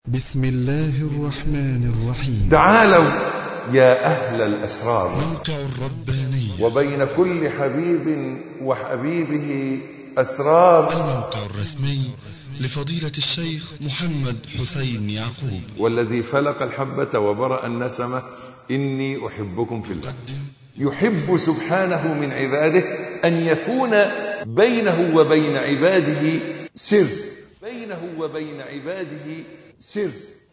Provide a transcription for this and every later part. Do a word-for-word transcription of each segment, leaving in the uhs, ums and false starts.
بسم الله الرحمن الرحيم. تعالوا يا أهل الأسرار، موقع الرباني وبين كل حبيب وحبيبه أسرار. الموقع الرسمي لفضيلة الشيخ محمد حسين يعقوب، والذي فلق الحبة وبرأ النسمة، إني أحبكم في الله. يحب سبحانه من عباده أن يكون بينه وبين عباده سر بينه وبين عباده سر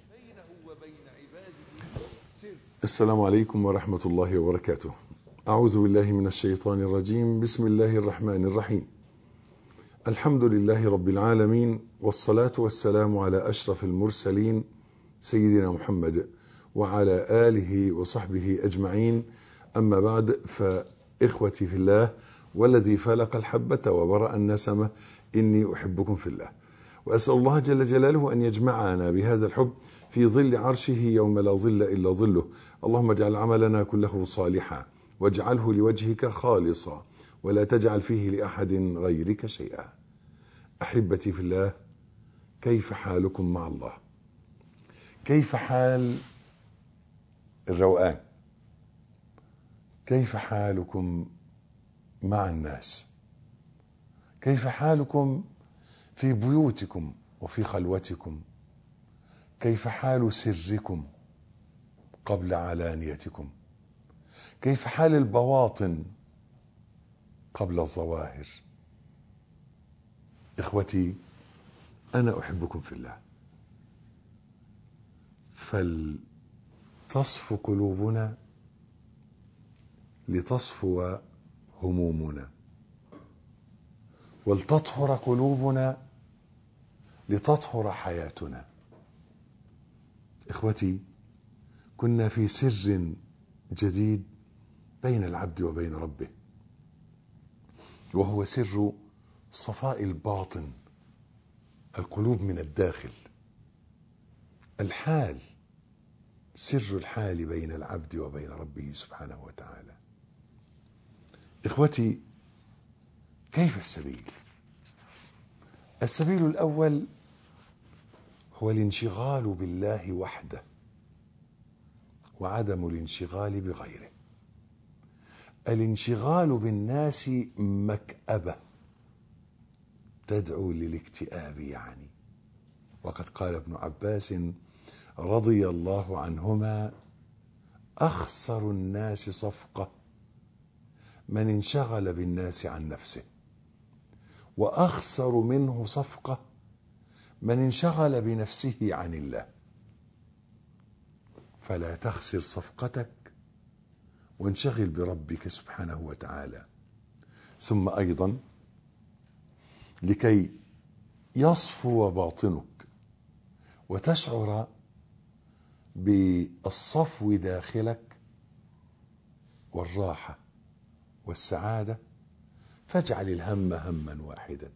السلام عليكم ورحمة الله وبركاته. أعوذ بالله من الشيطان الرجيم. بسم الله الرحمن الرحيم. الحمد لله رب العالمين، والصلاة والسلام على أشرف المرسلين سيدنا محمد وعلى آله وصحبه أجمعين. أما بعد، فإخوتي في الله، والذي فلق الحبة وبرأ النسمة، إني أحبكم في الله، وأسأل الله جل جلاله أن يجمعنا بهذا الحب في ظل عرشه يوم لا ظل إلا ظله. اللهم اجعل عملنا كله صالحا، واجعله لوجهك خالصا، ولا تجعل فيه لأحد غيرك شيئا. أحبتي في الله، كيف حالكم مع الله؟ كيف حال الروقان؟ كيف حالكم مع الناس؟ كيف حالكم في بيوتكم وفي خلوتكم؟ كيف حال سركم قبل علانيتكم؟ كيف حال البواطن قبل الظواهر؟ إخوتي، أنا أحبكم في الله، فلتصفو قلوبنا لتصفو همومنا، ولتطهر قلوبنا لتطهر حياتنا. إخوتي، كنا في سر جديد بين العبد وبين ربه، وهو سر صفاء الباطن، القلوب من الداخل، الحال، سر الحال بين العبد وبين ربه سبحانه وتعالى. إخوتي، كيف السبيل؟ السبيل الأول هو الانشغال بالله وحده، وعدم الانشغال بغيره. الانشغال بالناس مكأبة تدعو للاكتئاب يعني. وقد قال ابن عباس رضي الله عنهما: أخسر الناس صفقة من انشغل بالناس عن نفسه، وأخسر منه صفقة من انشغل بنفسه عن الله. فلا تخسر صفقتك، وانشغل بربك سبحانه وتعالى. ثم أيضا، لكي يصفو باطنك وتشعر بالصفو داخلك والراحة والسعادة، فاجعل الهم هما واحدا،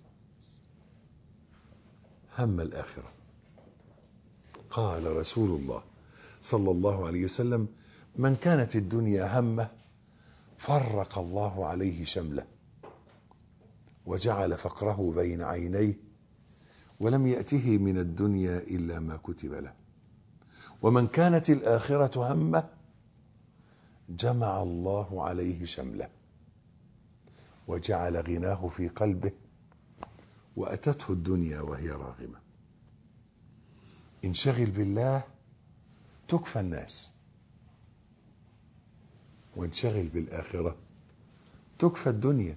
هم الآخرة. قال رسول الله صلى الله عليه وسلم: من كانت الدنيا همه فرق الله عليه شمله، وجعل فقره بين عينيه، ولم يأته من الدنيا إلا ما كتب له. ومن كانت الآخرة همه جمع الله عليه شمله، وجعل غناه في قلبه، وأتته الدنيا وهي راغمة. انشغل بالله تكفى الناس، وانشغل بالآخرة تكفى الدنيا.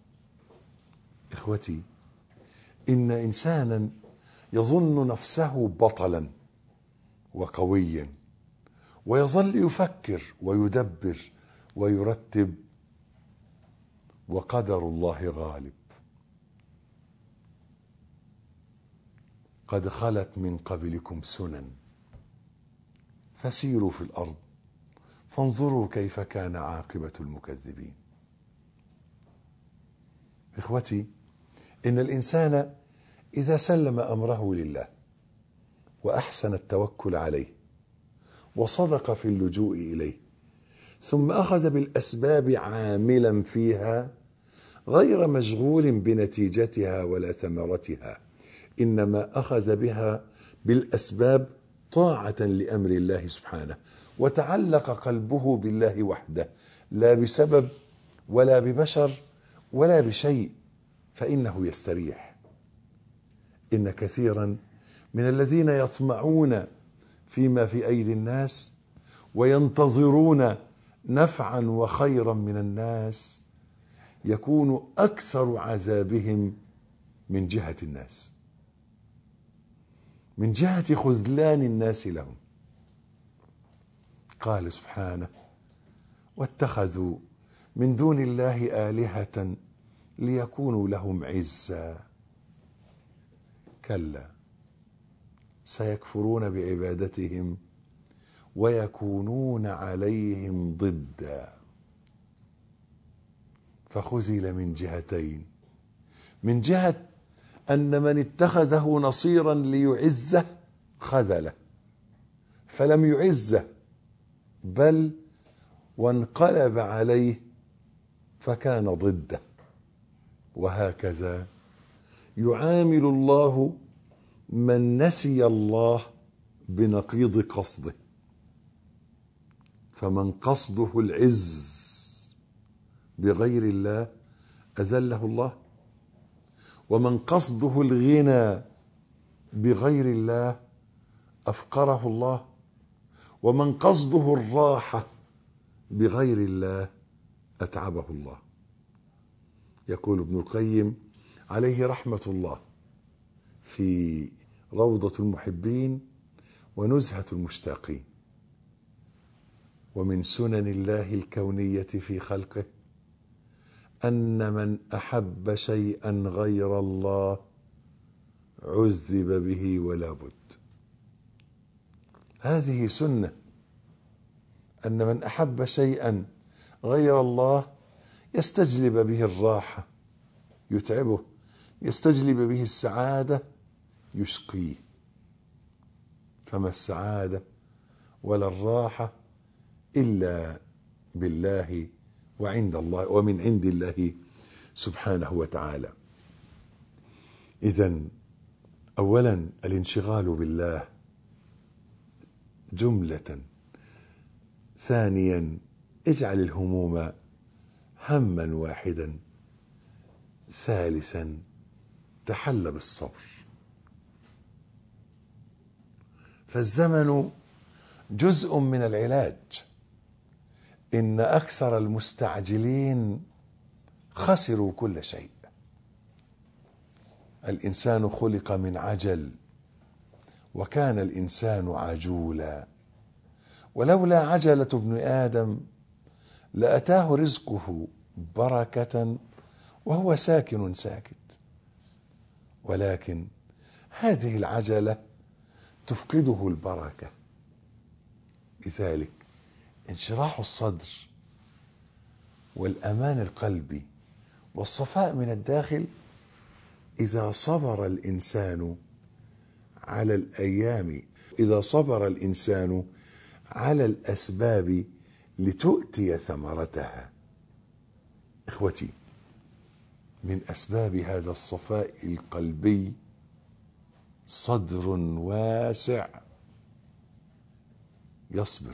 إخوتي، إن إنسانا يظن نفسه بطلا وقويا، ويظل يفكر ويدبر ويرتب، وقدر الله غالب. قد خلت من قبلكم سنن فسيروا في الأرض فانظروا كيف كان عاقبة المكذبين. إخوتي، إن الإنسان إذا سلم أمره لله، وأحسن التوكل عليه، وصدق في اللجوء إليه، ثم أخذ بالأسباب عاملا فيها غير مشغول بنتيجتها ولا ثمرتها، إنما أخذ بها بالأسباب طاعة لأمر الله سبحانه، وتعلق قلبه بالله وحده لا بسبب ولا ببشر ولا بشيء، فإنه يستريح. إن كثيرا من الذين يطمعون فيما في أيدي الناس وينتظرون نفعا وخيرا من الناس يكون أكثر عذابهم من جهة الناس، من جهة خذلان الناس لهم. قال سبحانه: واتخذوا من دون الله آلهة ليكونوا لهم عزا. كلا سيكفرون بعبادتهم ويكونون عليهم ضدا. فخذل من جهتين: من جهة أن من اتخذه نصيرا ليعزه خذله فلم يعزه، بل وانقلب عليه فكان ضده. وهكذا يعامل الله من نسي الله بنقيض قصده. فمن قصده العز بغير الله أذله الله، ومن قصده الغنى بغير الله أفقره الله، ومن قصده الراحة بغير الله أتعبه الله. يقول ابن القيم عليه رحمة الله في روضة المحبين ونزهة المشتاقين: ومن سنن الله الكونية في خلقه أن من أحب شيئا غير الله عذب به ولا بد. هذه سنة، أن من أحب شيئا غير الله يستجلب به الراحة يتعبه، يستجلب به السعادة يشقيه. فما السعادة ولا الراحة إلا بالله وعند الله ومن عند الله سبحانه وتعالى. إذن أولا الانشغال بالله جملة. ثانيا اجعل الهموم هما واحدا. ثالثا تحل بالصبر. فالزمن جزء من العلاج. إن أكثر المستعجلين خسروا كل شيء. الإنسان خلق من عجل، وكان الإنسان عجولا، ولولا عجلة ابن آدم لأتاه رزقه بركة وهو ساكن ساكت. ولكن هذه العجلة تفقده البركة. لذلك انشراح الصدر والأمان القلبي والصفاء من الداخل إذا صبر الإنسان على الأيام، إذا صبر الإنسان على الأسباب لتؤتي ثمرتها. إخوتي، من أسباب هذا الصفاء القلبي صدر واسع يصبر.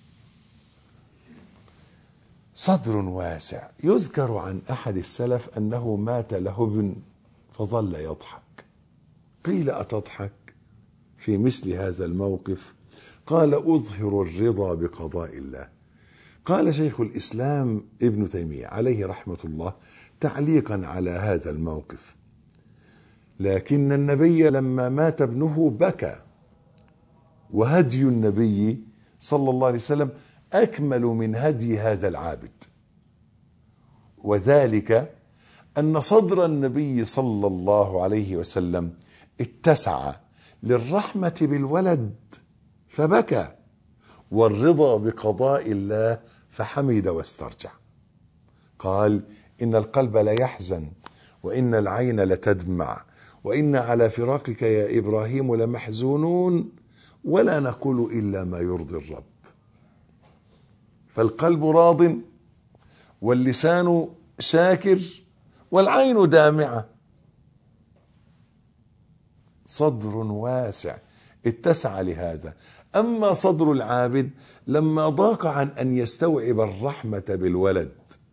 صدر واسع. يذكر عن أحد السلف أنه مات له ابن فظل يضحك. قيل: أتضحك في مثل هذا الموقف؟ قال: أظهر الرضا بقضاء الله. قال شيخ الإسلام ابن تيمية عليه رحمة الله تعليقا على هذا الموقف: لكن النبي لما مات ابنه بكى، وهدي النبي صلى الله عليه وسلم أكمل من هدي هذا العابد، وذلك أن صدر النبي صلى الله عليه وسلم اتسع للرحمة بالولد فبكى، والرضا بقضاء الله فحمد واسترجع. قال: إن القلب لا يحزن، وإن العين لتدمع، وإن على فراقك يا إبراهيم لمحزونون، ولا نقول إلا ما يرضي الرب. فالقلب راض، واللسان شاكر، والعين دامعة. صدر واسع. اتسع لهذا. أما صدر العابد لما ضاق عن أن يستوعب الرحمة بالولد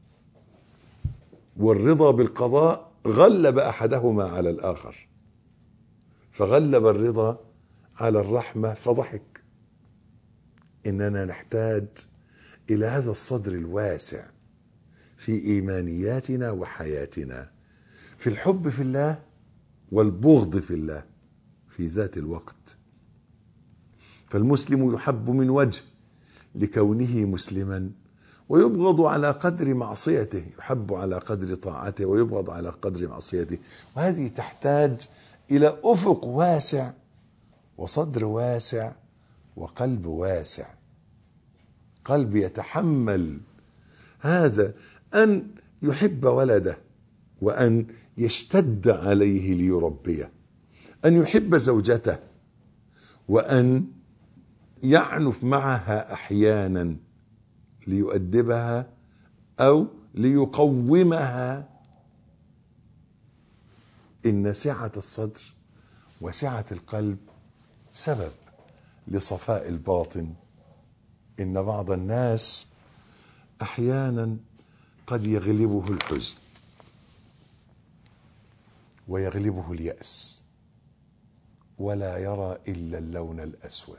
والرضا بالقضاء غلب أحدهما على الآخر، فغلب الرضا على الرحمة فضحك. إننا نحتاج إلى هذا الصدر الواسع في إيمانياتنا وحياتنا، في الحب في الله والبغض في الله في ذات الوقت. فالمسلم يحب من وجه لكونه مسلما، ويبغض على قدر معصيته، يحب على قدر طاعته ويبغض على قدر معصيته. وهذه تحتاج إلى أفق واسع وصدر واسع وقلب واسع، قلب يتحمل هذا، أن يحب ولده وأن يشتد عليه ليربيه، أن يحب زوجته وأن يعنف معها أحيانا ليؤدبها أو ليقومها. إن سعة الصدر وسعة القلب سبب لصفاء الباطن. إن بعض الناس أحيانا قد يغلبه الحزن ويغلبه اليأس ولا يرى إلا اللون الأسود،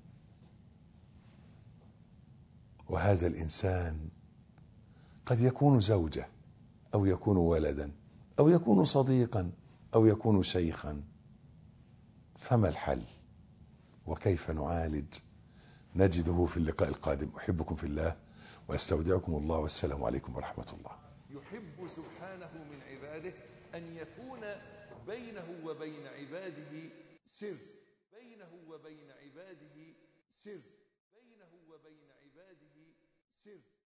وهذا الإنسان قد يكون زوجة أو يكون ولدا أو يكون صديقا أو يكون شيخا. فما الحل وكيف نعالج؟ نجده في اللقاء القادم. أحبكم في الله وأستودعكم الله، والسلام عليكم ورحمة الله. يحب سبحانه من عباده أن يكون بينه وبين عباده سر، بينه وبين عباده سر، بينه وبين عباده سر.